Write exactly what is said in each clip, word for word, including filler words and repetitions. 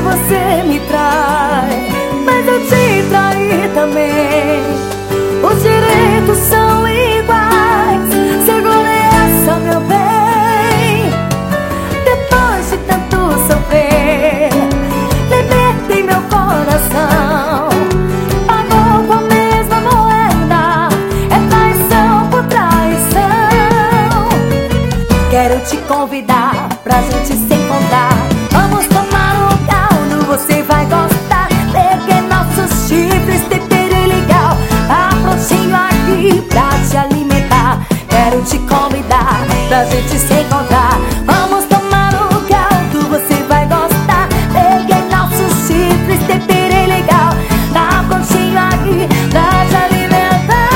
você me trai, mas eu te traí também. Os direitos são iguais, segura essa, meu bem. Depois de tanto sofrer, libertei meu coração. Pagou com a mesma moeda, é traição por traição. Quero te convidar pra gente se encontrar. Vamos tomar um caldo, você vai gostar. Peguei nossos chifres, tempero legal, tá prontinho aqui pra te alimentar. Quero te convidar pra gente se encontrar. Vamos tomar um caldo, você vai gostar. Peguei nossos chifres, tempero legal, tá prontinho aqui pra te alimentar.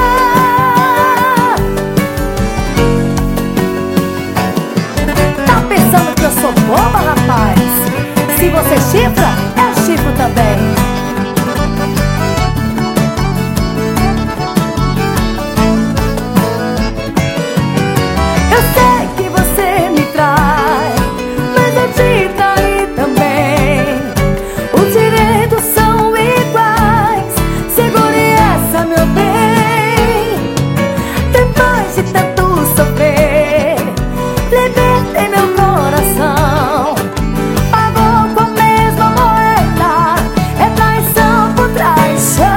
Tá pensando que eu sou boba, rapaz? Se você chifra, eu chifro também. Eu sei que você me trai, mas eu te traí também. Os direitos são iguais, segure essa, meu bem. Depois de tanto sofrer, libertei meu coração. Pagou com a mesma moeda, é traição por traição.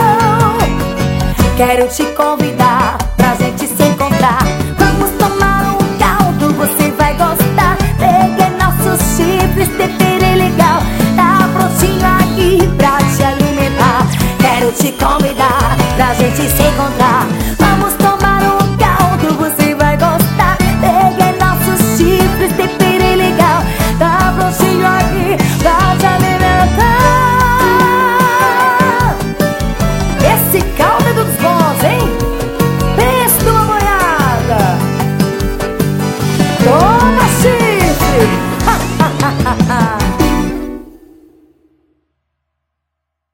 Quero te convidar pra gente se encontrar. Vamos tomar um caldo, você vai gostar. Peguei nossos chifres, tempero legal, tá prontinho aqui pra te alimentar. Quero te convidar pra gente se encontrar.